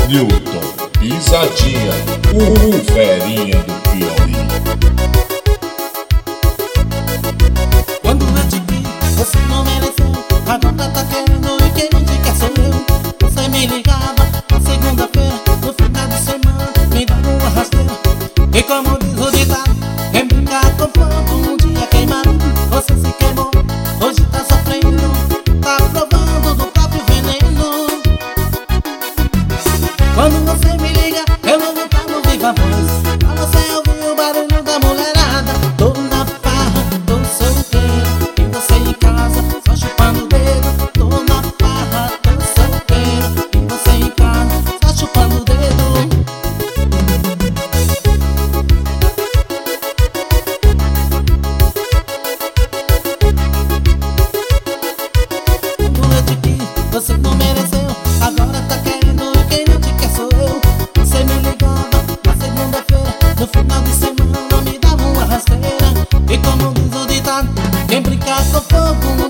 Newton Pisadinha, o ferinha do Piauí. Quando eu te vi, você não mereceu. Agora tá querendo e quem não te quer sou eu. Você me ligava na segunda-feira, no final de semana me dava uma rasteira. E como diz o ditado, quem brincar com fogo um dia queimará. Você se queimou, hoje tá sofrendo, tá provando do próprio veneno. Quando você me liga, eu vou botar no viva voz, pra você ouvir o barulho da mulherada. Tô na farra, tô solteiro, e você em casa, só chupando o dedo. Tô na farra, tô solteiro, e você em casa, só chupando o dedo. Quando eu te vi, você não mereceu. Agora tá querendo e quem não te quer sou eu. Você me ligava na segunda-feira, no final de semana me dava uma rasteira. E como diz o ditado, quem brincar com fogo